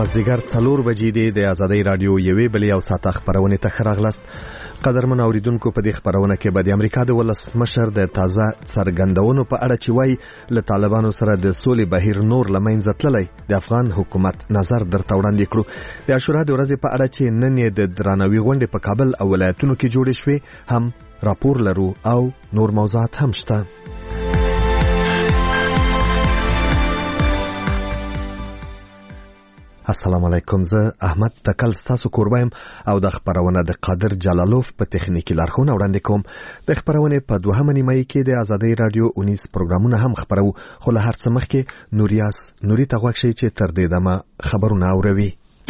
مازدیګر 4 بجې د آزادۍ رادیو یوې بلې او ساته خبرونه ته خراغلست. قدرمن اوریدونکو، په دې خبرونه کې به د امریکا د ولسمشر د تازه څرګندونو په اړه چې وایي له طالبانو سره د سولې بهیر نور لمنځه تللی د افغان حکومت نظر درته وړاندې کړو. د عاشورا د ورځې په اړه چې نن یې د درناوي غونډې په کابل او ولایتونو کې جوړې شوې هم راپور لرو او نور موضوعات هم شته. السلام علیکم، زه احمد تکل ستاسو کوربایم او د خبرونه د قادر جلالوف په تخنیکی لارښوونه وړاندې کوم. د خبرونه په دوهمه نیمه کې د آزادۍ رادیو 19 پروګرامونه هم خبرو، خو له هر څه مخکې نوري ته غوښتي چې تر دې دمه خبرونه اوروي.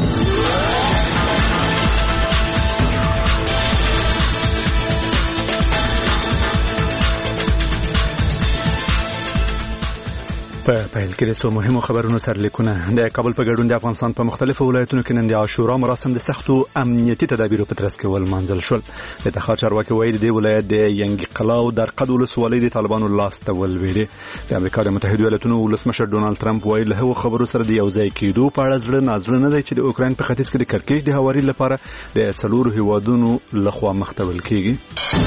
په پیل کې د څو مهمو خبرونو سرلیکونه. د کابل په ګډون د افغانستان په مختلفو ولایتونو کې نن د عاشورا مراسم د سختو امنیتي تدابیرو په ترڅ کې ولمانځل شول. د تخار چارواکي وایي د ولایت د ینګي قلا او درقد ولسوالۍ د طالبانو لاس ته ولوېدې. د امریکا د متحده ایالاتونو ولسمشر ډونالد ترامپ وایي له هغو خبرو سره د یوځای کېدو په اړه زړه نه دی چې د اوکراین په ختیځ کې د کړکېچ د هواري لپاره د 4 هیوادونو لخوا مختول کیږي.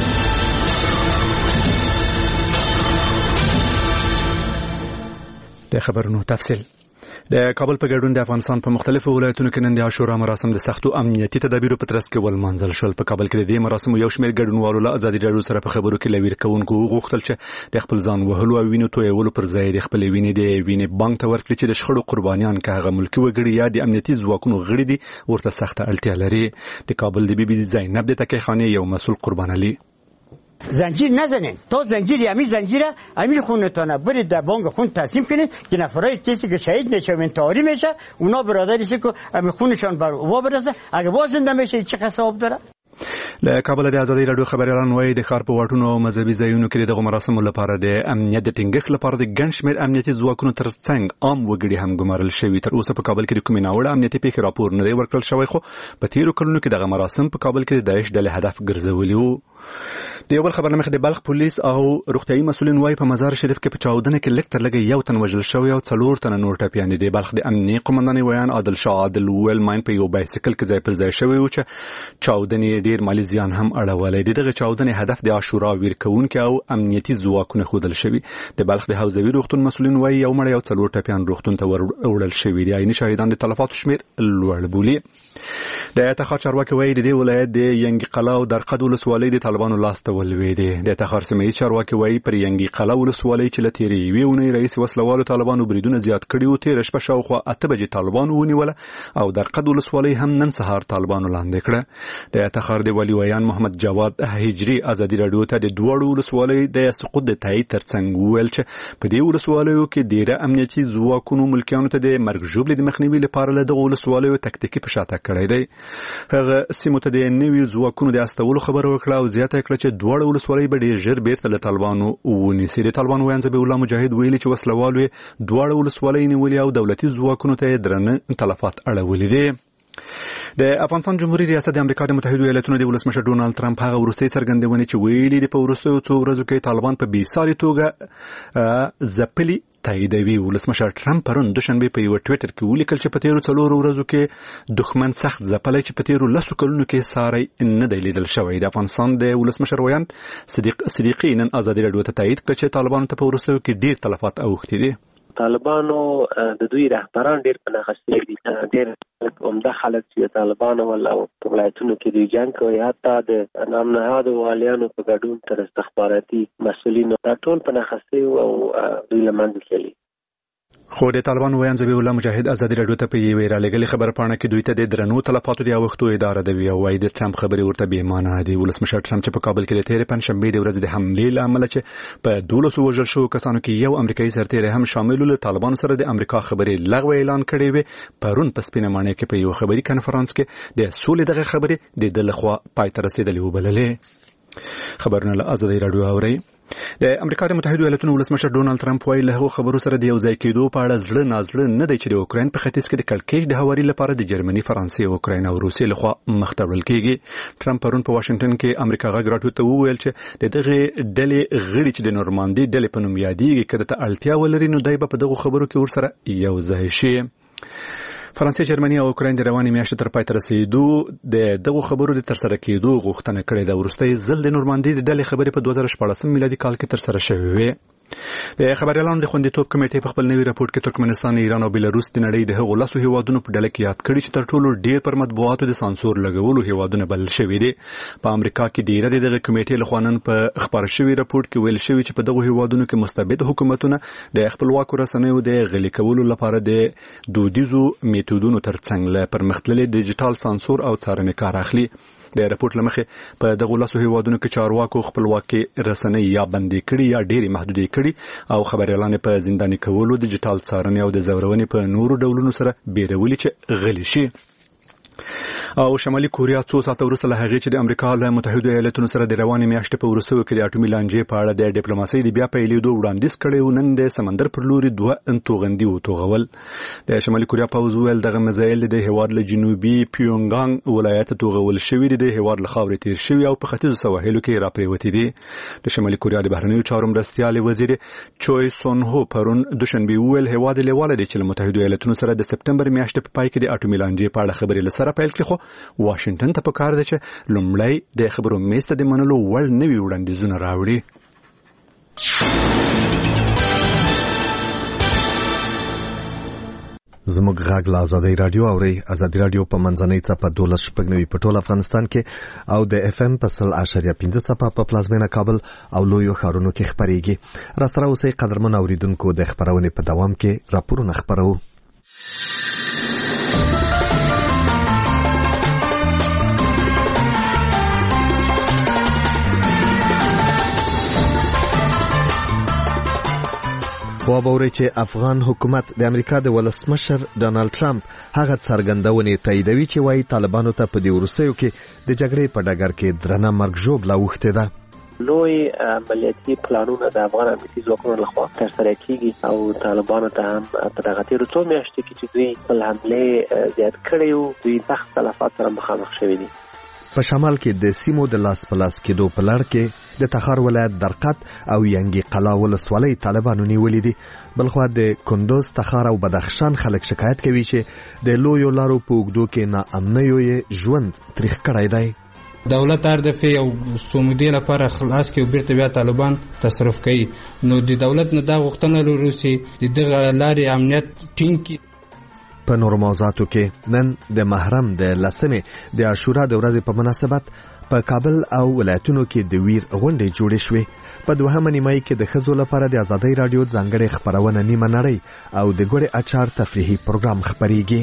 د خبرونو تفصیل. د کابل په ګډون د افغانستان په مختلفو ولایتونو کې نن د عاشورا مراسم د سختو امنیتي تدابیرو په ترڅ کې ولمانځل شول. په کابل کې د دې مراسمو یو شمېر ګډونوالو له آزادۍ رادیو سره په خبرو کې لویر کوونکو غوښتل چې د خپل ځان وهلو او وینو تویولو پر ځای د خپل وینې بانک ته ورکړي چې د شخړو قربانیان که هغه ملکي وګړي یا د امنیتي ځواکونو غړي دي ورته سخته اړتیا لري. د کابل د بي بي زینب د تکیخانې یو مسؤل قربان علي: زنجیر نزنین، تا زنجیر یمی زنجیره امی خونتانه برید در بانک خون تسلیم کنید که نفرای کسی که شهید میشه و انتحاری میشه اونا برادریشه که امی خونشان بر وا برسه، اگه باز زنده میشه چه حساب داره؟ له کابل د آزادۍ رادیو خبريالان وایي د ښار په واټونو او مذهبي ځایونو کې دغه مراسمو لپاره د امنیت د ټینګښت لپاره د ګڼ شمېر امنیتي ځواکونو ترڅنګ عام وګړي هم ګمارل شوي. تر اوسه په کابل کې د کومې ناوړه امنیتي پیښې راپور نه دی ورکړل شوی، خو په تیرو کلونو کې دغه مراسم په کابل کې د داعش ډلې هدف ګرځولي وو. د یو بل خبر مخ د بلخ پولیس او روغتيایي مسؤلین وایي په مزار شریف کې په چاودنه کې لږ تر لږه یو تن وژل شوی او 4 تنه نور ټپیان دي. بلخ د امنیتي قومندان ویان عادل شاه عادل ویل ماین په یو بایسکل کې ځای پر ځای شوی و چې چاودنې ډیر مالی زیان هم اړولې. دغه چاودنې هدف د عاشورا ویرکونکو او امنیتي ځواکونو خودل شوی. د بلخ د حوزوي روغتون مسؤلین وایي یو مړ یو 4 ټپیان روغتون ته وړل شوی دي. عیني شاهدان د تلفاتو شمیر لوړ بولي. د تخار چارواکي وایي د دې ولایت د ینګي قلا او درقد ولسوالۍ د طالبانو لاس ته ولوېدې. د تخار سیمې چارواکي وایي پر ینګي قلا ولسوالۍ چې لتیری ویونی رئیس وسلوالو طالبانو بریدونه زیات کړي او تیر شپه شاوخوا 8 بجې طالبانو ونیول او درقد ولسوالۍ هم نن سهار طالبانو لاندې کړه. د تخار د ولی ویان محمد جواد هجری آزادۍ رادیو ته د دوړو ولسوالۍ د سقوط د تایید ترڅنګ ویل چې په دې ولسوالیو کې ډیره امنیتي ځواکونو ملکیانو ته د مرګ ژوبلې د مخنیوي لپاره له دغه ولسوالیو تکتیکي پښاته کړی دی. هغه سیمو ته د نوي ځواکونو د استولو خبر ورکړه او زیاته کړه چې دوړو ولسوالۍ به ډیر ژر بیرته له طالبانو ونیسي. د طالبانو ویان ذبیح الله مجاهد ویلي چې وسلوالو دوړو ولسوالۍ نیولې او دولتي ځواکونو ته درنه تلفات اړولې دي. د افغانستان جمهوریت ریاست د امریکا د متحده ایالاتونو د ولسمشر ډونالد ترامپ هغه وروستۍ څرګندونې چې ویلي د په وروستیو 2 ورځو کې طالبان په بیساري توګه ځپلي تاییدوي. ولسمشر ترامپ پرون دوشنبه په یو ټویټر کې ولیکل چې په تیرو 4 ورځو کې دښمن سخت ځپلی چې په تیرو 10 کلونو کې ساری نه دی لیدل شوی. د افغانستان د ولسمشر ویان صدیقي نن آزادۍ رادیو ته تایید کړ چې طالبانو ته په وروستیو کې ډیر تلفات اوښتي دي. طالبانو د دوی رهبران ډیر په ناخښتۍ دي، ډیر عمده خلک چې طالبانو ولا په ولایتونو کې د جنگ کوي، حتی د نامنهادو والیانو په ګډون تر استخباراتي مسؤلینو دا ټول په ناخښتۍ او دوی له منځه تللي. خو د طالبانو ویان ذبیح الله مجاهد آزادۍ رادیو ته په یوې رالېږلې خبره پاڼه کې دوی ته د درنو تلفاتو د اوښتو اداره دوي او وايي د ټرمپ خبرې ورته بې معنی دي. ولسمشر ټرمپ چې په کابل کې د تېرې پنځشنبې د ورځې د حملې له امله چې په 12 وژل شوو کسانو کې یو امریکایي سرتېری هم شامل له طالبانو سره د امریکا خبرې لغوه اعلان کړې وي. پرون په سپینه ماڼۍ کې په یو خبري کانفرنس کې د سولې دغه خبرې د دلخوا پای ته رسیدلې وبللې. خبرونه له آزادۍ رادیو اوري. د امریکا د متحده ایالاتونو ولسمشر ډونالد ترامپ وایي له هغو خبرو سره د یو ځای کېدو په اړه زړه نه دی چې د اوکراین په ختیځ کې د کړکېچ د هواري لپاره د جرمني، فرانسې، اوکراین او روسیې لخوا مخ ته وړل کېږي. ټرمپ پرون په واشنگټن کې امریکا غږ راډیو ته وویل چې د دغه ډلې غړي چې د نورماندي ډلې په نوم یادېږي کله ته اړتیا ولري نو دای په دغه خبرو کې ورسره یو ځای شي. فرانسې، جرمني او اوکراین د روانې میاشتې تر پای ته رسیدو د دغو خبرو د ترسره کېدو غوښتنه کړې ده. وروستی ځل د نورماندي د ډلې خبرې په 2014 میلادي کال کې ترسره شوې وې. د خبريالانو د خوندیتوب کمیټې په خپل نوي راپور کې ترکمنستان، ایران او بیلاروس د نړۍ د هغو لاسو هیوادونو په ډله کې یاد کړي چې تر ټولو ډیر پر مطبوعاتو د سانسور لګولو هیوادونه بلل شوي دي. په امریکا کې د دغه کمیټې لخوا نن په خبر شوی راپور کې ویل شوی چې په دغه هیوادونو کې مستبد حکومتونه د خپلواکو رسنیو د غلي کولو لپاره د دودیزو میتودونو ترڅنګ له پرمختللي ډیجیټل سانسور او څارنې کار اخلي. د راپور لمخې په دغه لاسو هیوادونو کې چارواکو خپلواکي رسنۍ یا بندي کړي یا ډېری محدودې کړي او خبريالان په زنداني کولو، ډیجیټل څارنې او د زورونې په نورو ډولونو سره بیرولي چې غلي شي. او شمالي کوریا څو ساعته وروسته له هغې چې د امریکا له متحده ایالاتونو سره د روانې میاشتې په وروستیو کې د اټومي لانجې په اړه د ډیپلوماسۍ د بیا پیلېدو وړاندیز کړی و، نن د سمندر پر لوري 2 توغندي وتوغول. د شمالي کوریا پوځ ویل دغه میزایل د هیواد له جنوبي پیونګانګ ولایت توغول شوي دي، د هیواد له خاورې تیر شوي او په ختیځو سواحلو کې راپریوتي دي. د شمالي کوریا د بهرنیو چارو مرستیال وزیر چوي سون هو پرون دوشنبه ویل هیواد لیواله دي چې له متحده ایالاتونو سره د سپتمبر میاشتې په پای کې د اټومي لانجې په اړه خبرې لسره پیل کړي، خو واشنگټن ته پکار ده چې لومړی د خبرو میسته د منلو وړ نوي وړاندیزونه راوړي. زموږ غږ له آزادۍ رادیو اوري. آزادۍ رادیو په منځنۍ څپه 12.9 په ټول افغانستان کې او د اف ام په 0.5 څپه په پلازمینه کابل او لویو ښارونو کې خپرېږي. راستره اوسئ قدرمن اوریدونکو، د خبرونې په دوام کې راپورونه خپرو. وابوري چې افغان حکومت د امریکا د ولسمشر ډانلډ ټرمپ هغه څرګندونې تاییدوي چې وايي طالبانو ته په دې وروستیو کې د جګړې په ډګر کې درنه مرګ ژوبله اوښتې ده. لوی عملیاتي پلانونه د افغان امنیتي ځواکونو لخوا ترسره کیږي او طالبانو ته هم په دغه تیرو څو میاشتو کې چې دوی خپل حملې زیات کړي وو، دوی سخت تلفات سره مخامخ شوي دي. په شمال کې د سیمو د لاس په لاس کېدو په لړ کې د تخار ولایت درقد او ینګي قلا ولسوالۍ طالبانو نیولې دي. بلخوا د کندوز، تخار او بدخشان خلک شکایت کوي چې د لویو لارو په اوږدو کې ناامنیو یې ژوند تریخ کړی دی. دولت هدف او سمودي لپاره خلاص کې بیرته بیا طالبان تصرف کوي، نو د دولت نه دا غوښتنه لري چې دغه لارې امنیت ټینګ کړي. په نورو موضوعاتو کې نن د محرم د 10مې د عاشورا د ورځې په مناسبت په کابل او ولایتونو کې د ویر غونډې جوړې شوې. په 2مه نیمایي کې د ښځو لپاره د آزادۍ رادیو ځانګړې خبرونه نیمه نړۍ او د ګوړې اچار تفریحي پروګرام خپرېږي.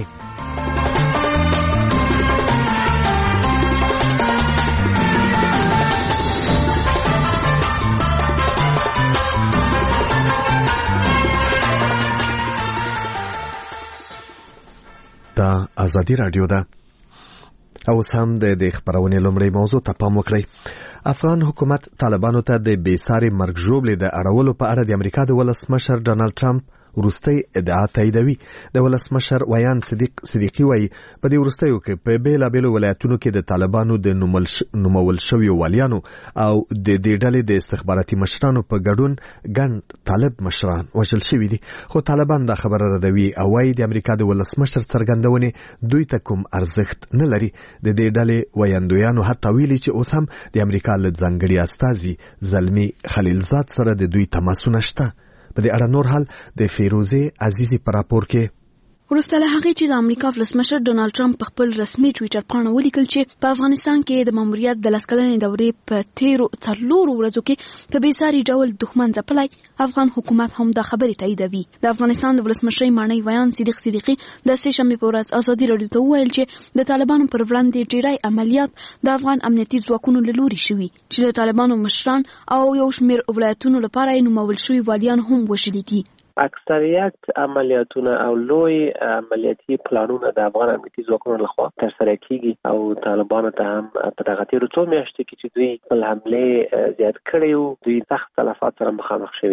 دا آزادی رادیو ده. او هم د خبرونې لومړی موضوع ته پام وکړئ. افغان حکومت طالبانو ته د بېساري مرګ ژوبلې د اړولو په اړه د امریکا د ولسمشر ډانلډ ټرمپ وروستۍ ادعا تاییدوي. د ولسمشر ویان صدیقي وایي په دې وروستیو کې په بیلابیلو ولایتونو کې د طالبانو د نومول شویو والیانو او د دې ډلې د استخباراتي مشرانو په ګډون ګڼ طالب مشران وژل شوي دي. خو طالبان دا خبره ردوي او وایي د امریکا د ولسمشر څرګندونې دوی ته کوم ارزښت نه لري. د دې ډلې ویاندویانو حتی ویلي چې اوس هم د امریکا له ځانګړي استازي زلمي خلیلزاد سره د دوی تماسونه شته. په دې اړه نور حال د فیروزه عزیزی پر راپور کې. وروسته له هغې چې د امریکا ولسمشر ډونالډ ټرمپ په خپل رسمي ټویټر پاڼه ولیکل چې په افغانستان کې د ماموریت د 10 کلنې دورې په تیرو 4 ورځو کې په بېساري ډول دښمن ځپلی، افغان حکومت هم دا خبرې تاییدوي. د افغانستان د ولسمشر مانی ویان صدیقي د سه شنبې په ورځ آزادي رادیو ته وویل چې د طالبانو پر وړاندې ډیری عملیات د افغان امنیتي ځواکونو له لوري شوي چې د طالبانو مشران او یو شمېر ولایتونو لپاره یې نومول شوي والیان هم وژلي دي. اکثریت عملیاتونه او لوی عملیاتي پلانونه د افغان امنیتي ځواکونو لخوا ترسره کیږي او طالبانو ته هم په دغه تیرو څو میاشتو کې چې دوی خپل حملې زیات کړي وو، دوی سخت تلفات سره مخامخ شوي دي.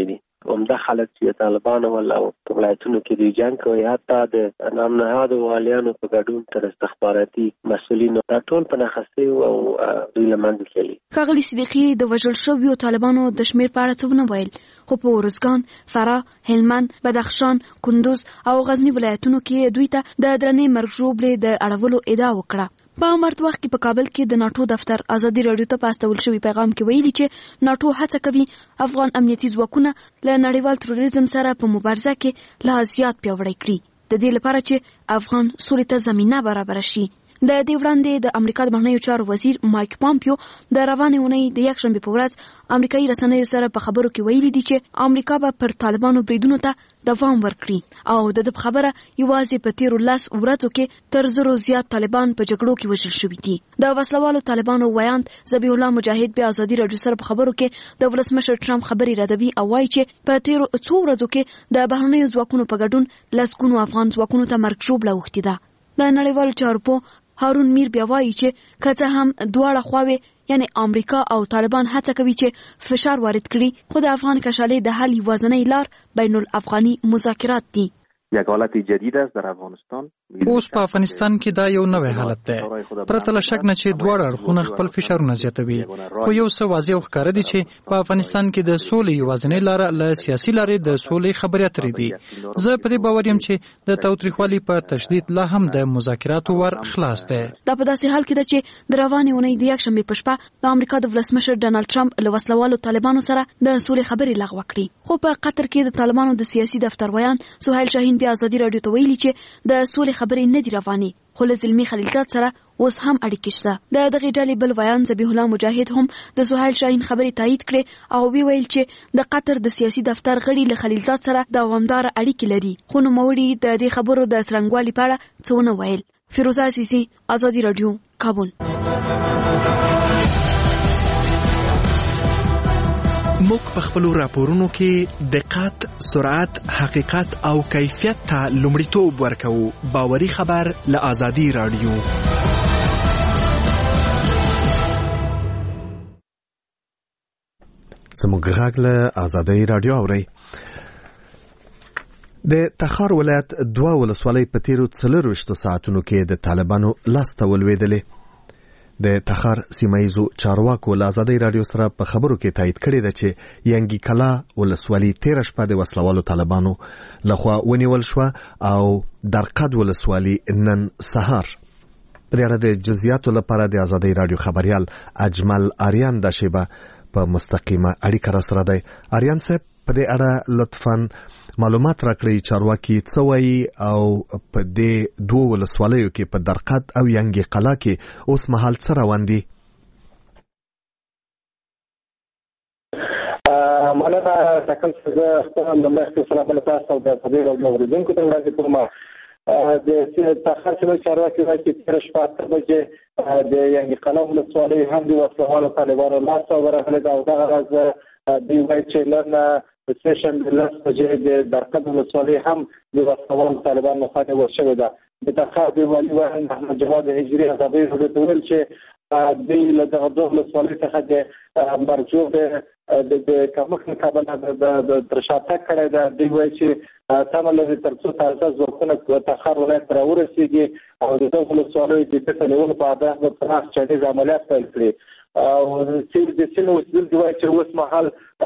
عمده خلک چې طالبان ولا په ولایتونو کې د جنگ کوي، حتی د نام نهادو والیانو په ګډون تر استخباراتي مسؤلینو دا ټول په ناخستي او دوی لمنځه تللي. ښاغلي صدیقي د وژل شویو طالبانو د شمیر په اړه څه ونه ویل، خو په ارزګان، فراه، هلمند، بدخشان، کندوز او غزنی ولایتونو کې دوی ته د درنې مرګ ژوبلې د اړولو ادعا وکړه. په مرد وخت کې په کابل کې د ناټو دفتر ازادي رادیو ته پاستول شوی پیغام کې ویلي چې ناټو هڅه کوي افغان امنیتي ځواکونه له نړیوال تروریزم سره په مبارزه کې لا زیات پیاوړی کړي، د دې لپاره چې افغان سولې ته زمينه برابر شي. د دې وړاندې د امریکا د بهرنیو چارو وزیر مایک پامپیو د روانې اونۍ د یکشنبه په ورځ امریکایي رسنیو سره په خبرو کې ویلي دي چې امریکا به پر طالبانو بریدونو ته دوام ورکړي او د خبره یوازې په تیرو 10 ورځو کې تر 0 زیات طالبان په جګړو کې وژل شوي دي. د وسلوالو طالبانو ویاند ذبیح الله مجاهد بیا ازادي رادیو سره په خبرو کې د ولسمشر ټرمپ خبري ردوي او وایي چې په تیرو 2 ورځو کې د بهرنیو ځواکونو په ګډون لسګونو افغان ځواکونو ته مرګ ژوبله اوښتې ده. د نړیوالو چارو په هارون میر بیا وایي چې که څه هم دواړه خواوې یعنی امریکا او طالبان هڅه کوي چې فشار وارد کړي، خو د افغان کشالې د حل یوازینۍ لار بین الافغاني مذاکرات دي. یک حالت جدید است در افغانستان. اوس په افغانستان کې دا یو نوې حالت دی، پرته له شک نه چې دواړه اړخونه خپل فشارونه زیاتوي، خو یو څه واضح او ښکاره دي چې په افغانستان کې د سولې یوازینۍ لاره له سیاسي لارې د سولې خبرې اترې دي. زه په دې باور یم چې د تاوتریخوالي په تشدید لا هم د مذاکراتو ور خلاص دی. دا په داسې حال کې ده چې د روانې اونۍ د یکشنبه په شپه د امریکا د ولسمشر ډانلډ ټرمپ له وسلوالو طالبانو سره د سولې خبرې لغوه کړې، خو په قطر کې د طالبانو د سیاسي دفتر ویان سهیل شاهین بیا ازادي رادیو ته ویلي چې د سولې خبرې نه دي روانې، خو له زلمي خلیلزاد سره اوس هم اړیکې شته. د دغې ډلې بل ویان ذبیح الله مجاهد هم د سهیل شاهین خبرې تایید کړې او ویل چې د قطر د سیاسي دفتر غړي له خلیلزاد سره دوامدار اړیکې لري، خو نوموړي د دې خبرو د څرنګوالي په اړه څه ونه ویل. فیروزه عزیزی، ازادي رادیو، کابل. موږ په خپل راپورونو کې دقت، سرعت، حقیقت او کیفیت ته لومړیتوب ورکوو. باوري خبر له ازادي رادیو. زموږ غږ له ازادي رادیو اورئ. د تخار ولایت 2 ولسوالۍ په تیرو 24 ساعتونو کې د طالبانو لاس ته ولوېدلې. د تخار سیمایزو چارواکو له ازادي رادیو سره په خبرو کې تایید کړی ده چې ینګي کلا ولسوالۍ 13 شپه د وسلوالو طالبانو لخوا ونیول شو او درقد ولسوالۍ نن سهار. په دې اړه د جزئیاتو لپاره د ازادي رادیو خبريال اجمل آریان د شیبه په مستقیمه اړیکه را سره دی. آریان صاحب، په دې اړه لطفاً معلومات راکړئ، چارواکي څه وایي او په دې 2 ولسوالیو کې په درقد او ینګي قلا کې اوس مهال څه روان دي؟ مننه تکل څه خپل د مخکې سره بل تاسو د خبرې او اوریدونکو ته وړاندې کوم. د تخار سیمه چارواکي وايي چې 13 بجې د ینګي قلا ولسوالۍ هم د وسلوالو طالبانو لاس ته ورغلې او دغه راز دوی وايي چې نن سیشن د لاس بجې د درقد ولسوالۍ هم د وسلوالو طالبانو لخوا نیول شوې ده. د تخار د والي ویاند محمد جواد هجري ازادي رادیو ته ویل چې دوی له دغه 2 ولسوالۍ څخه د مرجوب د کمښت مقابله د ترشاته کړی ده. دوی وایي چې تمه لري تر څو تازه ځواکونه تخار ولایت ته راورسېږي او د دغه ولسوالیو د فتح نیولو په هدف به پراخ چانیز عملیات پیل کړي. او چې د سیمې اوسېدونکي وایي چې اوس مهال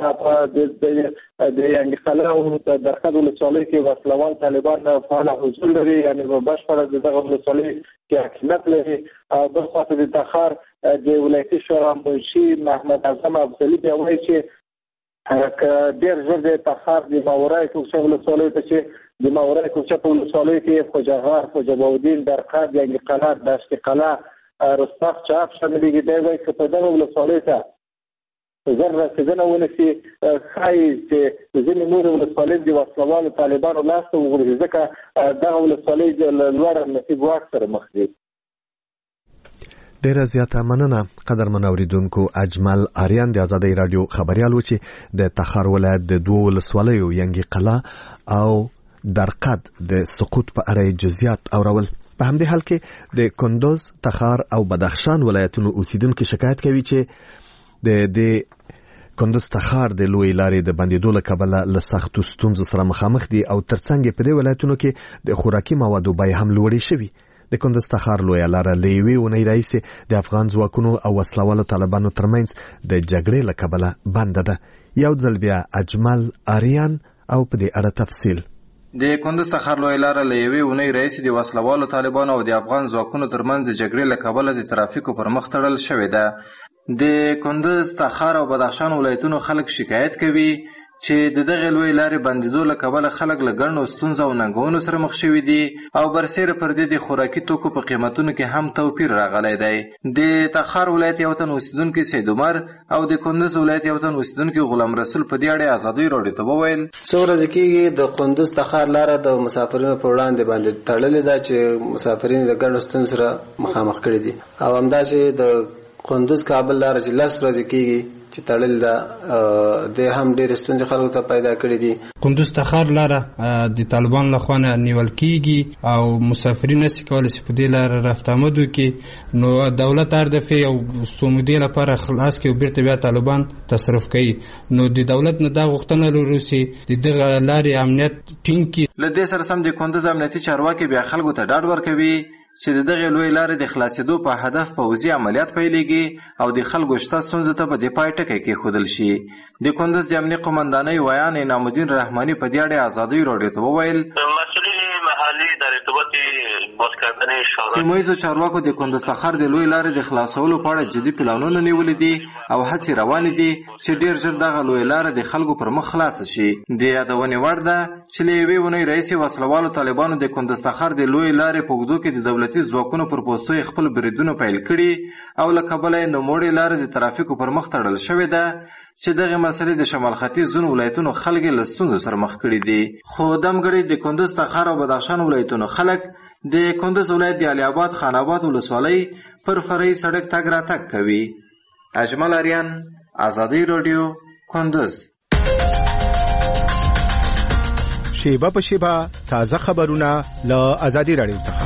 د ینګي قلا او د درقد ولسوالۍ کې وسلوال طالبان فعال حضور لري، یعنې په بشپړه د دغه ولسوالۍ کې حاکمیت لري. او بل خواته د تخار د ولایتي شورا منشي محمد اعظم افضلي بیا وایي چې ډېر ژر د تخار د ماورای کوڅه ولسوالۍ ته چې د ماورای کوڅه په ولسوالۍ کې خوجغار، خوجبودین، درقد، ینګي قلا، دشت قلا، رستاق چاپ شاملېږي. دی وایي چې په دغه ولسوالۍ ته زر رسېدنه ونسي ښایي چې ځینې نورې ولسوالۍ د وسلوالو طالبانو لاس ته وغورځي، ځکه دغه ولسوالۍ د لوړ نصیب واک سره مخ دي. ډیره زیاته مننه قدرمن اوریدونکو. اجمل آریان د ازادي رادیو خبريال و چې د تخار ولایت د 2 ولسوالیو ینګي قلا او درقد د سقوط په اړه جزئیات اورول. په همدې حال کې د کندوز، تخار او بدخشان ولایتونو اوسیدونکو شکایت کوي چې د کندز تخار د لوی لارې د بندیدو له کبله له سختو ستونزو سره مخامخ دي او ترڅنګ په دې ولایتونو کې د خوراکي موادو بیې هم لوړې شوي. د کندز تخار لوی لاره له یوې اونۍ راهیسې د افغان ځواکونو او وسلوالو طالبانو ترمنځ د جګړې له کبله بنده ده. یو ځل بیا اجمل آریان او په دې اړه تفصیل. د کندز تخار لوی لاره له یوې اونۍ راهیسې د وسلوالو طالبانو او د افغان ځواکونو ترمنځ د جګړې له کبله د ترافیکو پر مخ تړل شوې ده. د کندز تخار او بدخشان ولایتونو خلک شکایت کوي چې د دغه لوی لارې بندیدو له کبله خلک له ګڼو ستونزو او ننګونو سره مخ شوي دي او برسیره پر دې د خوراکي توکو په قیمتونو کې هم توپیر راغلی دی. د تخار ولایت یو تن اوسیدونکي سید عمر او د کندز ولایت یو تن اوسیدونکي غلام رسول په دې اړه ازادي راډیو ته وویل څو ورځې کېږي د کندز تخار لاره د مسافرینو په وړاندې باندې تړلې ده چې مسافرین د ګڼو ستونزو سره مخامخ کړي دي او همداسې د کندز کابل لاره چې 10 ورځې کېږي چې تړل ده د هم ډېر ستونزې خلکو ته پیدا کړي دي. کندز تخار لاره د طالبان لخوا نیول کېږي او مسافرین نشي کولی چې په دې لاره رفت آمد وکړي نو دولت هر دفعه یو څو مودې لپاره خلاص کړي او بیرته بیا طالبان تصرف کوي نو د دولت نه دا غوښتنه لرو چې د دغه لارې امنیت ټینګ کړي. له دې سره سم د کندز امنیتي چارواکي بیا خلکو ته ډاډ ورکوي چې د دغه لوی لارې د خلاصېدو په هدف پوځي عملیات پیلېږي او د خلکو شته ستونزو ته به د پای ټکی کېښودل شي. د کندز د امنیې قمندانۍ ویان انعام الدین رحماني په دې اړه ازادۍ راډیو ته وویل سیمه ییزو چارواکو د کندز تخار د لوی لارې د خلاصولو په اړه جدي پلانونه نیولي دي او هڅې روانې دي چې ډېر ژر دغه لوی لاره د خلکو پر مخ خلاصه شي. د یادونې وړ ده چې له یوې اونۍ راهیسې وسلوالو طالبانو د کندز تخار د لوی لارې په اوږدو کې د دولتي ځواکونو پر پوستو خپل بریدونه پیل کړي او له کبله یې نوموړې لارې د ترافیکو پر مخ تړل شوې ده چې دغه مسلې د شمال ختیځ ځینو ولایتونو خلک له ستونزو سره مخ کړي دي. خو دمګړي د کندز تخار او بدخشان ولایتونو خلک د کندز ولایت د علي آباد خان آباد ولسوالۍ پر فرعي سړک تګ راتګ کوي. اجمل آریان ازادي راډیو کندز. شیبه په شیبه تازه خبرونه له ازادي راډیو څخه.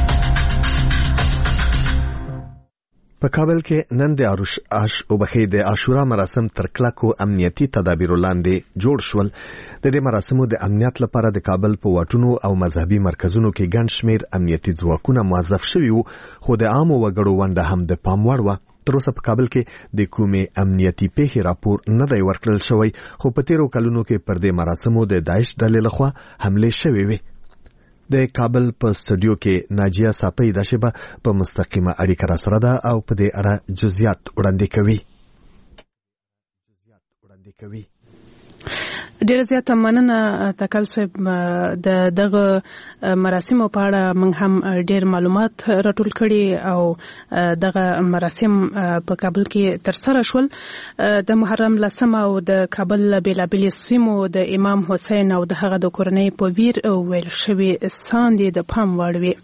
په کابل کې نن د عاشورا مراسم تر کلکو امنیتي تدابیرو لاندې جوړ شول. د دې مراسمو د امنیت لپاره د کابل په واټونو او مذهبي مرکزونو کې ګڼ شمېر امنیتي ځواکونه موظف شوي وو خو د عامو وګړو ونډه هم د پام وړ وه. تر اوسه په کابل کې د کومې امنیتي پیښې راپور نه دی ورکړل شوی خو په تیرو کلونو کې پر دې مراسمو د داعش ډلې لخوا حملې شوې وې. د کابل په سټوډیو کې ناجیه صافی د شبه په مستقیمه اړیکه را سره ده او په دې اړه جزئیات وړاندې کوي. ډیره زیاته مننه تکل صاحب. د دغه مراسمو په اړه موږ هم ډیر معلومات راټول کړي او دغه مراسم په کابل کې ترسره شول. د محرم لسم او د کابل بیلابیل سیمو د امام حسین او د هغه د کورنۍ په ویر ویل شوی ساندې د پام وړ وي.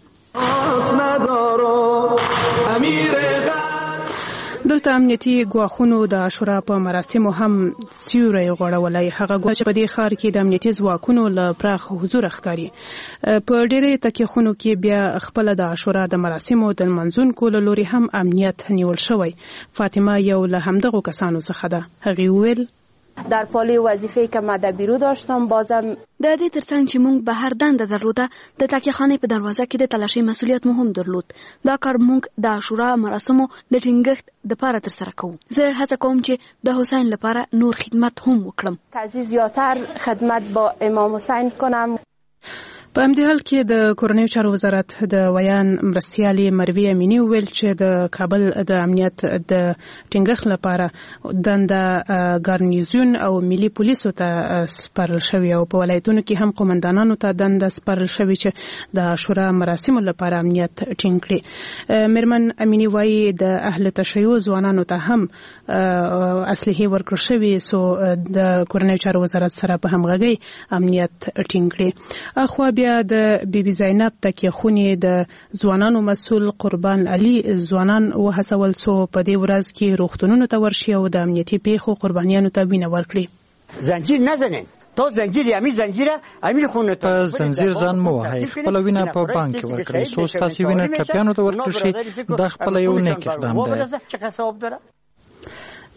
دلته امنیتي ګواښونو د عاشورا په مراسمو هم سیوری غوړولی. هغه ګواښ چې په دې ښار کې د امنیتي ځواکونو له پراخ حضور ښکاري. په ډېرې تکیخونو کې بیا خپله د عاشورا د مراسمو د لمانځونکو له لوري هم امنیت نیول شوی. فاطمه یو له همدغو کسانو څخه ده. هغې وویل در پالی وظیفه‌ای که مدبیرو داشتم بازم د دې ترڅنګ چې موږ بهر دنده درلوده د تکیهخانې په دروازه کې د تلاشۍ مسؤلیت مو هم درلود. دا کار موږ د عاشورا مراسمو د ټینګښت لپاره ترسره کوو. زه هڅه کوم چې د حسین لپاره نور خدمت هم وکړم. که زیاتر خدمت با امام حسین کنم. په همدې حال کې د کورنیو چارو وزارت د ویان مرستیالې مروي امینی وویل چې د کابل د امنیت د ټینګښت لپاره دنده ګارنیزیون او ملي پولیسو ته سپارل شوی او په ولایتونو کې هم قومندانانو ته دنده سپارل شوی چې د عاشورا مراسمو لپاره امنیت ټینګ کړي. میرمن امینی وایي د اهل تشیع ځوانانو ته هم اسلحې ورکړل شوي سو د کورنیو چارو وزارت سره په همغږۍ امنیت ټینګ کړي. اخوا بیا د بیبي زینب تکیخونې د ځوانانو مسؤل قربان علي ځوانان وهڅول سو په دې ورځ کې روغتونونو ته ورشي او د امنیتي پیښو قربانیانو ته وینه ورکړي. زنجیر نزنین تو زنجیر یمی زنجیره امیر خونه په زنجیر ځان مو وهي. خپل وینه په بانک کې ورکړي. سو تاسو وینه ټپیانو ته ورکړي. د خپل یو نیک اقدام دی.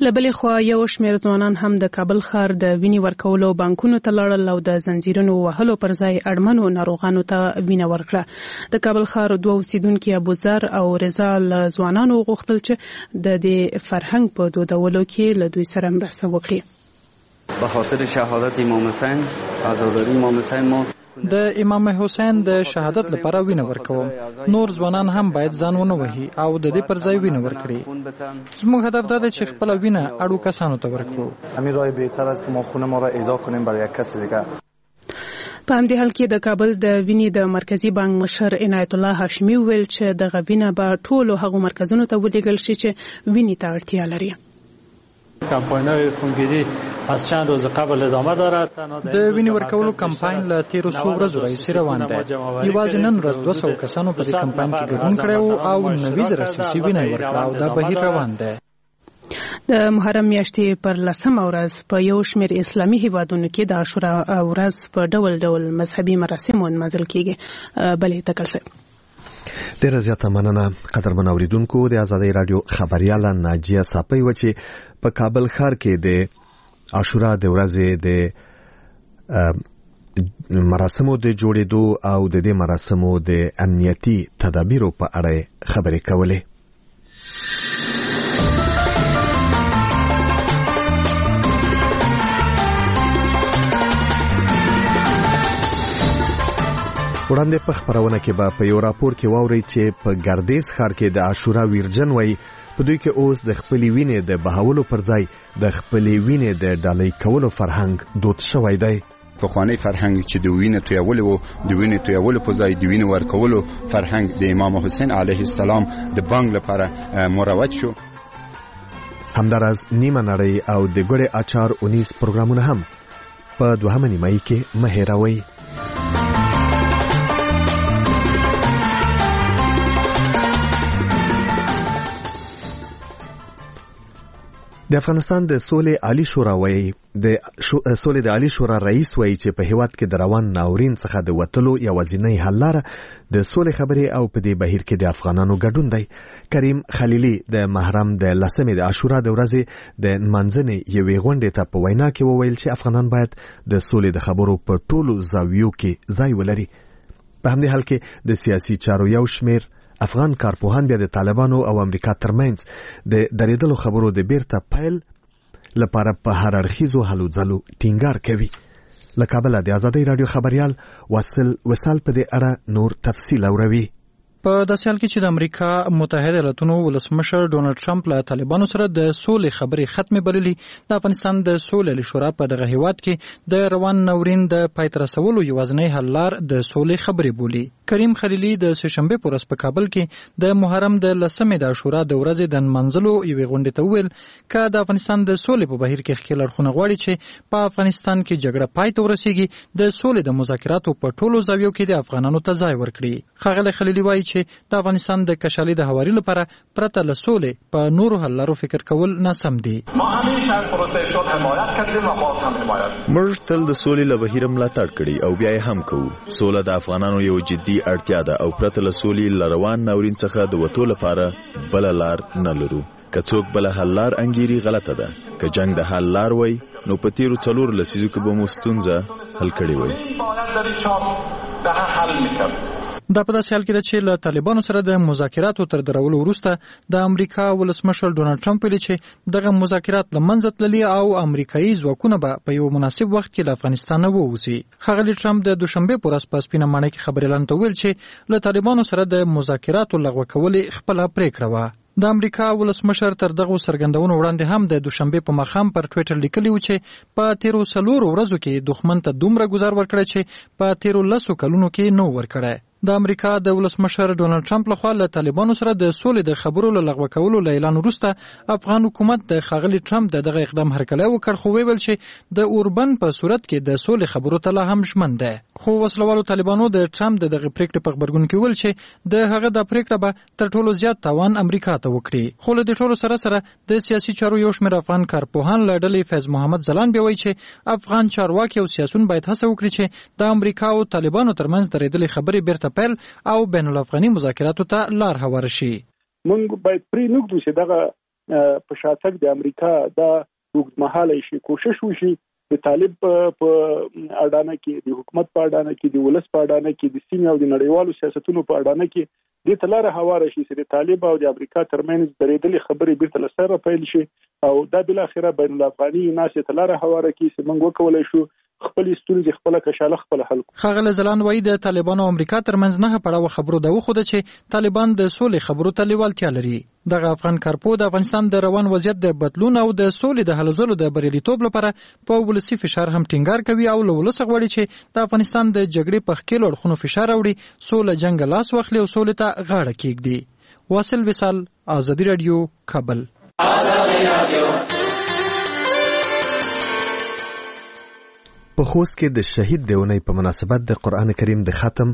لبلې خوا یو شمېر ځوانان هم د کابل ښار د وینې ورکولو بانکونو ته لاړل او د زنجیرونو وهلو پر ځای اړمنو ناروغانو ته وینه ورکړه. د کابل ښار دوه اوسیدونکي ابوذر او رضا له ځوانانو غوښتل چې د دې فرهنګ په دودولو کې له دوی سره مرسته وکړي. به خاطر شهادت امام حسین، عزاداری امام حسین ما د امام حسین د شهادت لپاره وینه ورکوم. نور ځوانان هم باید ځان ونه وهي او د دې پر ځای وینه ورکړي. زموږ هدف دا دی چې خپل وینه اړو کسانو ته ورکړو. همین راه بهتر است که ما خون ما را اهدا کنیم برای یک کس دیگر. په همدې حال کې د کابل د وینې د مرکزی بانک مشر عنایت الله هاشمي ویل چې د وینه به ټولو هغو مرکزونو ته ولېږل شي چې وینې ته اړتیا لري. کمپاین‌های خونگیری از چند روز قبل ادامه دارد. د وینې ورکولو کمپاین له تیرو څو ورځو راهیسې روان دی. یوازې نن ورځ 200 کسانو په دې کمپاین کې ګډون کړی او 90 سیسي وینه ورکړه او دا بهیر روان دی. د محرم میاشتې پر 10مه ورځ په یو شمېر اسلامي هیوادونو کې د عاشورا ورځ په ډول ډول مذهبي مراسمو نمانځل کیږي. بلې تکلسه ډیره زیاته مننه قدرمن اوریدونکو. د آزادۍ رادیو خبرياله ناجیه صافی و چې په کابل ښار کې د عاشورا د ورځې د مراسمو د جوړېدو او د دې مراسمو د امنیتي تدابیرو په اړه خبرې کولې. وړاندې په خبرونه کې به په یو راپور کې واورئ چې په ګردیز ښار کې د عاشورا ویرجن وای په دوی کې اوس د خپلې وینې د بهولو پر ځای د خپلې وینې د ډالۍ کولو فرهنګ دود شوی دی. پخوانی فرهنګ چې د وینې تویول وو د وینې تویولو په ځای د وینې ورکولو فرهنګ د امام حسین علیه السلام د بانک لپاره مروج شو. همداراز نیمه نړۍ او د ګوړې اچار 19 پروګرامونه هم په دوهمه نیمایي کې مه هېروئ. د افغانستان د سولې عالی شورا وایي د سولې د عالی شورا رئیس وایي چې په هیواد کې د روان ناورین څخه د وټلو یوازینی حل لاره د سولې خبرې او په دې بهیر کې د افغانانو ګډون دی. کریم خلیلی د محرم د 10مې د عاشورا د ورځې د منځنۍ یوې غونډې ته په وینا کې وویل چې افغانان باید د سولې د خبرو په ټولو زاویو کې ځای ولري. په همدې حال کې د سیاسي چارو یو شمېر افغان کارپوهان بیا د طالبانو او امریکا ترمنځ د درېدلو خبرو د بیرته پیل لپاره په هر اړخیزو هلو ځلو ټینګار کوي. له کابله د آزادۍ رادیو خبريال وصال په دې اړه نور تفصیل اوروي. په داسې حال کې چې د امریکا متحده ایالاتونو ولسمشر ډونالد ټرمپ له طالبانو سره د سولې خبرې ختمې بللې، د افغانستان د سولې شورا په دغه هیواد کې د روان ناورین د پای ته رسولو یوازینی حل لار د سولې خبرې بولي. کریم خلیلی د سهشنبه پر ورځ په کابل کې د محرم د 10مې د عاشورا د ورځې د منځلو یوې غونډې ته وویل چې د افغانستان د سولې په بهیر کې خپل اړخونه غواړي چې په افغانستان کې جګړه پای ته ورسیږي، د سولې د مذاکراتو په ټولو زاویو کې د افغانانو ته ځای ورکړي. ښاغلی خلیلی وایي چې د افغانستان د کشالي د هواري لپاره پرته له سولې په نورو حل لارو فکر کول ناسم دي. موږ تل د سولې له بهیر ملاتړ کړی او بیا یې هم کوو. سوله د افغانانو یو جدي اړتیا ده او پرته له سولې له روان ناورین څخه د وټو لپاره بل لار نه لرو. که څوک بل حل لار انګيري غلطه ده. که جنگ د حل لار وای نو په تیرو 4 لسیزو کې به مو ستونزه حل کړي وای. دا په داسې حال کې ده چې له طالبانو سره د مذاکراتو تر درولو وروسته د امریکا ولسمشر ډونالد ټرمپ ویلي چې دغه مذاکرات له منځه تللي او امریکایي ځواکونه به په یو مناسب وخت کې له افغانستان نه ووځي. ښاغلی ټرمپ د دوشنبه پر ورځ په سپینه ماڼۍ کې خبريالانو ته ویل چې له طالبانو سره د مذاکراتو لغوه کول خپله پریکړه وه. د امریکا ولسمشر تر دغه سرګندونو وړاندې هم د دوشنبه په ماښام پر ټویټر لیکلی و چې په تیرو 4 ورځو کې دښمن ته دومره گزار ورکړی چې په تیرو 10 کلونو کې نو ورکړی. د امریکا د ولسمشر ډونالد ټرمپ لخوا له طالبانو سره د سولې د خبرو له لغوه کولو له اعلان وروسته افغان حکومت د ښاغلي ټرمپ دغه اقدام هرکلی وکړ، خو ویل چې د اوربن په صورت کې د سولې خبرو ته لا هم ژمن دی. خو وسلوالو طالبانو د ټرمپ دغه پریکړې په خبرګون کې ویل چې د هغه د پریکړه به تر ټولو زیات تاوان امریکا ته وکړي. خو له دې ټولو سره د سیاسي چارو یو شمېر افغان کارپوهان له ډلې فیض محمد ځلان بیا وایي چې افغان چارواکي او سیاسون باید هڅه وکړي چې د امریکا او طالبانو ترمنځ درېدلې خبرې بیرته پیل او بین الافغاني مذاکراتو ته لار هواره شي. موږ باید پرې نږدو چې دغه په شاتګ د امریکا دا وګړمحاله شي کوشش وشي د طالب په اډانه کې د حکومت په اډانه کې د ولس په اډانه کې د سیمې او د نړیوالو سیاستونو په اډانه کې د تلاره هواره شي چې د طالب او د امریکا ترمنځ درېدلې خبرې بیرته لسره پیل شي او دا بل اخره بین الافغاني ناس تلاره هواره کې چې موږ وکولای شو خپل ستونزې خپل کشاله خپل حل. خغل زلان وایي د طالبانو او امریکا ترمنځ نه پړاو خبرو دا وخوده چې طالبان د سولې خبرو ته لیوالتیا لري. دغه افغان کارپو د افغانستان د روان وضعیت د بدلون او د سولې د هلو ځلو د بریالیتوب لپاره په ولسي فشار هم ټینګار کوي او له ولس غواړي چې د افغانستان د جګړې په ښکیلو اړخونو فشار راوړي، سوله جنګ لاس واخلي او سولې ته غاړه کېږدي. واصل وصال، آزادي رادیو، کابل. په خوست کې د شهید دیونی په مناسبت د قرآن کریم د ختم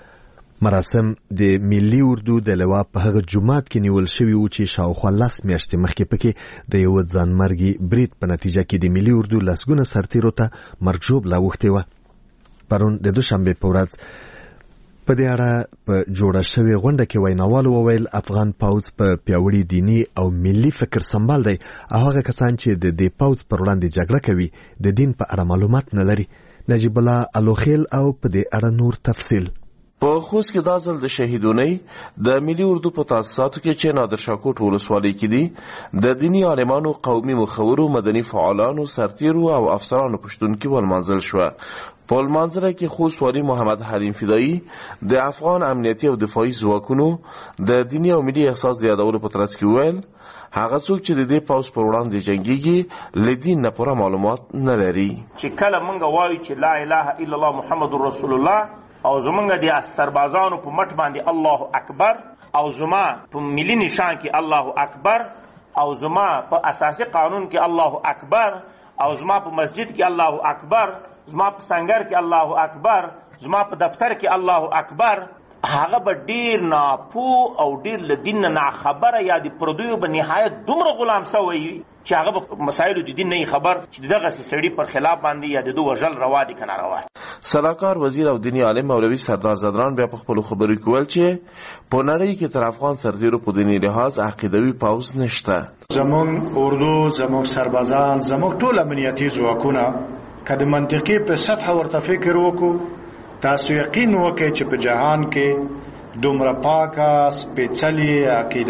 مراسم د ملي اردو د لوا په هغه جمعات کې نیول شوی و چې شاوخوا 10 میاشتې مخکې پکې د یو ځانمرګي برید په نتیجه کې د ملي اردو لسګونه سرتیرو ته مرګ ژوبله اوښتې وه. پرون د دوشنبې په ورځ په دې اړه په جوړه شوې غونډه کې ویناوالو وویل افغان پوځ په پیاوړي دیني او ملي فکر سمبال دی او هغه کسان چې د دې پوځ پر وړاندې جګړه کوي د دین په اړه معلومات نه لري. نجیب الله الوخیل او په دې اړه نور تفصیل. په خوست کې دا ځل د شهیدونی د ملي اردو په تاسیساتو کې چې نادر شاکوټ ولسوالۍ کې دي د دینی عالمانو، قومي مخورو، مدني فعالانو، سرتیرو او افسرانو پښتونکي ولمانځل شوه. په لمانځنه کې خوست والي محمد حلیم فدایي د افغان امنیتي او دفاعي ځواکونو د دیني او ملي احساس د یادولو په ترڅ کې وویل هغه څوک چې د دې پوځ پر وړاندې جنګیږي له دین نه پوره معلومات نه لري. چې کله موږ وایو چې لا اله الا الله محمد رسول الله او زمونږ د استربازانو په مټ باندې الله اکبر او زما په ملي نشان کې الله اکبر او زما په اساسي قانون کې الله اکبر او زما په مسجد کې الله اکبر، زما په سنگر کې الله اکبر، زما په دفتر کې الله اکبر، هغه به ډیر ناپو او ډیر له دین نه خبره یا د پردیو به نهایت دومره غلام سوی چې هغه به مسایلو د دین نه خبر چې دغه سړي پر خلاف باندې یا د دوه وژل روا دي کنه روا. سلاکار وزیر او دینی عالم مولوی سردار زدران بیا په خپل خبرو کې ویل چې په نړۍ کې تر افغان سرتیرو په دینی لحاظ عقیدوي پوځ نشته. زمون اردو، زمون سربازان، زمون ټول امنیتي ځواکونه که د منطقي په سطح ورته فکر وکړو تاسو یقین وکړئ چې په جهان کې دومره پاکه سپېڅلې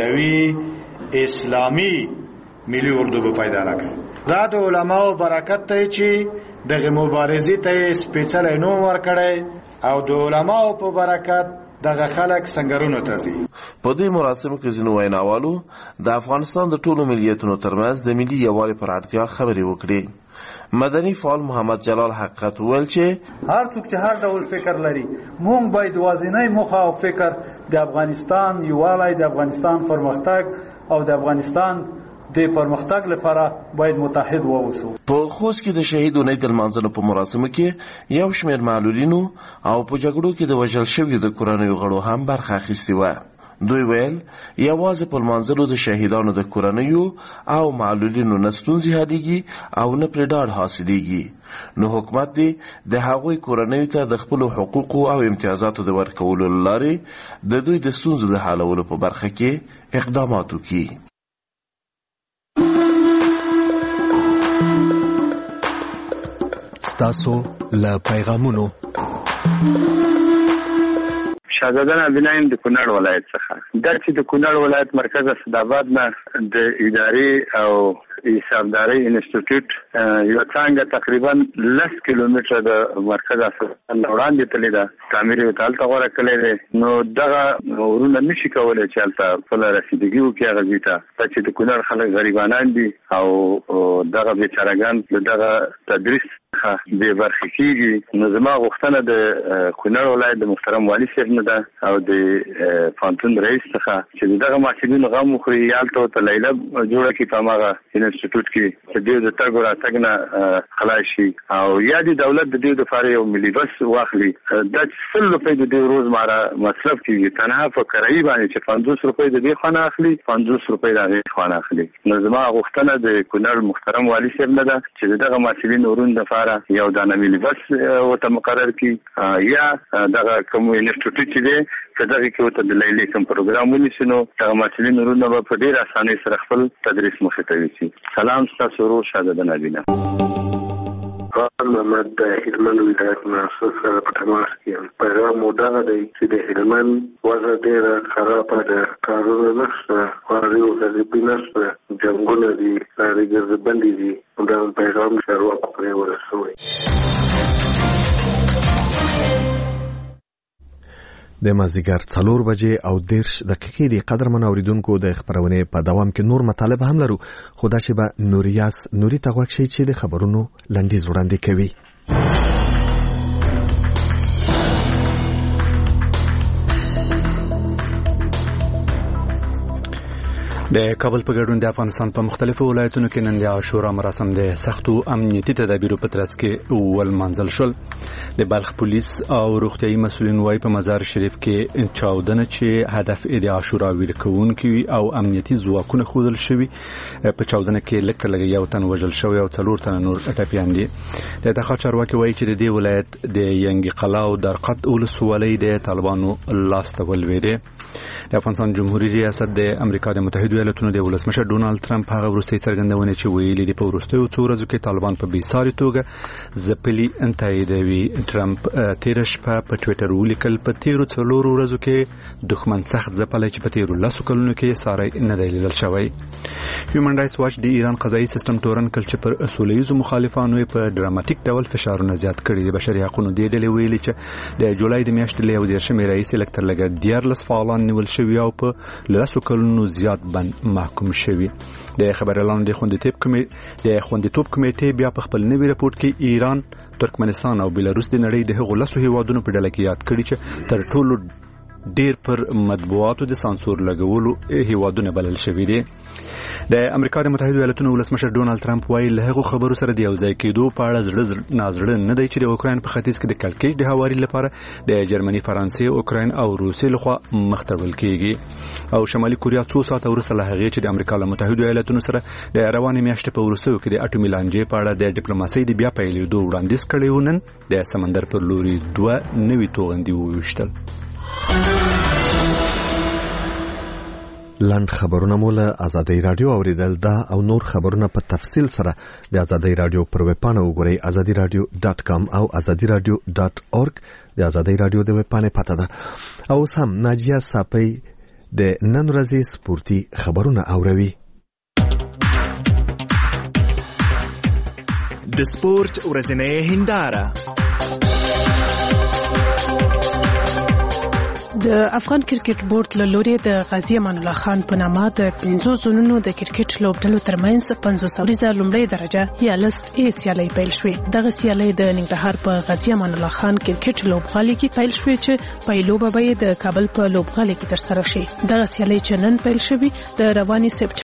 عقیدوي اسلامي ملي اردو به پیدا راکړي. دا د علماو برکت دی چې دغه مبارزې ته سپېڅلی نوم ورکړی او د علماو په برکت دغه خلک سنگرونو ته ځي. په دې مراسمو کې ځینو ویناوالو د افغانستان د ټولو ملیتونو ترمنځ د ملي یووالي پر اړتیا خبرې وکړې. مدني فعال محمد جلال حقیقت ویل چې هر څوک چې هر ډول فکر لري مونږ باید واضحنی موخه او فکر د افغانستان یووالی، د افغانستان پرمختګ او د افغانستان د پرمختګ لپاره باید متحد واوسو. په خوست کې د شهیدونی د لمانځلو په مراسمو کې یو شمېر معلولینو او په جګړو کې د وژل شویو د کورنیو غړو هم برخه اخیستې وه. دوی ویل یوازې په لمانځلو د شهیدانو د کورنیو او معلولینو نه ستونزې حلیږي او نه پرې ډاډ حاصلیږي، نو حکومت دې د هغوی کورنیو ته د خپلو حقوقو او امتیازاتو د ورکولو له لارې د دوی د ستونزو د حلولو په برخه کې اقدامات وکړي. ستاسو له پیغامونو شهزاده نبیلایم د کونړ ولایت څخه دا چې د کونړ ولایت مرکز اسداباد نه د ادارې او حسابداري انسټیټیوټ یو څنګه تقریبا 10 کیلومتره د مرکز اسداباد وړاندې تللی ده، تعمیر یې تالته غوره کړی دی. نو دغه ورونه نشي کولی چې هلته خپله رسیدګي وکړي هغه ځای ته، دا چې د کونړ خلک غریبانان دي او دغه بیچارهګان د دغه تدریس څخه بې برخې کېږي. نو زما غوښتنه د کونړ ولایت د محترم والي صاحب نه ده او د پوهنتون رئیس څخه چې دغه محصلینو غم وخوري، هلته ورته لیله جوړه کړي په هماغه انسټیټیوټ کې چې دوی د تګ او راتګ نه خلاص شي او یا د دولت د دوی دپاره یو ملي بس واخلي. دا 100 روپۍ د دوی روزمره مصرف کېږي، تنها په کرایي باندې چې 50 روپۍ د دې خوا نه اخلي، 50 روپۍ د هغې خوا نه اخلي. نو زما غوښتنه د کونړ محترم والي صاحب نه ده چې دغه محصلینو ورونو لپاره یو دانه ملي بس وته مقرر کی یا دغه کوم انسټیټیوټ چې دی چې دغه کې وته د لیلې کوم پروګرام ونیسي نو هغه محصلین ورونه په ډېر اسانۍ سره خپل تدریس مخې ته ویسي. سلام ستاسو ورور شاهزاده نبینا. محمد د هلمند ولایت محسوس سره په تماس کې پیغام مودغه دی چې د هلمند وضع ډېره خرابه ده، کارونه نشته، خواري او غریبي نشته، جنګونه دي، لارې ګرځبندې دي. دا پیغام چارواکو پرې ورسوي. د مازدیګر 4 بجې او 10 دقیقې دی. قدرمن اوریدونکو د خبرونه په دوام کې نور مطالب هم لرو، خو دا شی به نوري ته غوښ شي چې د خبرونو لنډیز وړاندې کوي. د کابل په ګډون د افغانستان په مختلفو ولایتونو کې نن د عاشورا مراسم د سختو امنیتي تدابیرو په ترڅ کې ولمانځل شول. د بلخ پولیس او روغتيایي مسؤلین وايي په مزار شریف کې چاودنه چې هدف یې د عاشورا ویرکونکي او امنیتي ځواکونه خودل شوی، په چاودنه کې لکه لګي یو تن وژل شوی او 4 تن نور ټپيان دي. د تخا چارواکي وايي چې د دې ولایت د ینګي قلا او درقد ولسوالۍ د طالبانو لاس ته ولويده. د افغانستان جمهوریت ریاست د امریکا د متحده ایالاتونو د ولسمشر ډونالد ټرمپ هغه وروستي څرګندونه چې ویلي د پورستو څو ورځو کې طالبان په بیساري توګه ځپلي انتایدوي. ټرمپ تیر شپه په ټوئیټر ولیکل په تیرو 4 ورځو کې دښمن سخت ځپلای چې په تیرو 10 کلونو کې ساري نه دی لیدل شوی. هیومن رائټس واچ د ایران قضایي سیستم تورن کل چې پر اصوليزو مخالفانو په ډراماتیک ډول فشارونه زیات کړي. د بشري حقوقو د ډلې ویلي چې د جولای د میاشتې له 13 رئیس الکتر لګ 14 فعالان نیول شوی او په 10 کلونو زیات بند محکوم شوی. د خبرلاندې د خوندیتوب کمیټې بیا په خپل نوي رپورت کې ایران، ترکمنستان او بلاروس د نړۍ د هغو 10 هیوادونو په ډله کې یاد کړي چې تر ټولو ډیر پر مطبوعاتو د سانسور لګولو هیوادونه بلل شوی دي. د امریکا د متحده ایالاتونو ولسمشر ډونالد ټرمپ وايي له هغو خبرو سره د یو ځای کېدو په اړه زړه نازړه نه دی چې د اوکراین په ختیځ کې د کړکېچ د هواري لپاره د جرمني، فرانسې، اوکراین او روسیې لخوا مختړول کیږي. او شمالي کوریا 2 ساعت وروسته له هغې چې د امریکا له متحده ایالاتونو سره د روانې میاشتې په وروستیو کې د اټومي لانجې په اړه د ډیپلوماسۍ د بیا پیلېدو وړاندیز کړی و، نن د سمندر پر لوري 2 نوي توغندي وویشتل. لاند خبرونه مو له آزادۍ رادیو اوریدل دا او نور خبرونه په تفصیل سره د آزادۍ رادیو پر ویب پاڼه وګورئ azadiradio.com او azadiradio.org. د آزادۍ رادیو د ویب پاڼې پته ده. او سم ناجیه صافی د نن ورځې سپورتي خبرونه اوروي. د سپورت ورځنۍ هنداره. د افغان کرکټ بورډ له لوري د غازی امان الله خان په نامه د 50 زونونو د کرکټ لوبډلو ترمنځ 50 اوریزه لومړی درجه یا لیست ای سیالي پیل شوې. دغه سیالي د ننګرهار په غازی امان الله خان کرکټ لوبغالي کې پیل شوې چې پیلوبه به د کابل په لوبغالي کې ترسره شي. دغه سیالي چې نن پیل شوې د رواني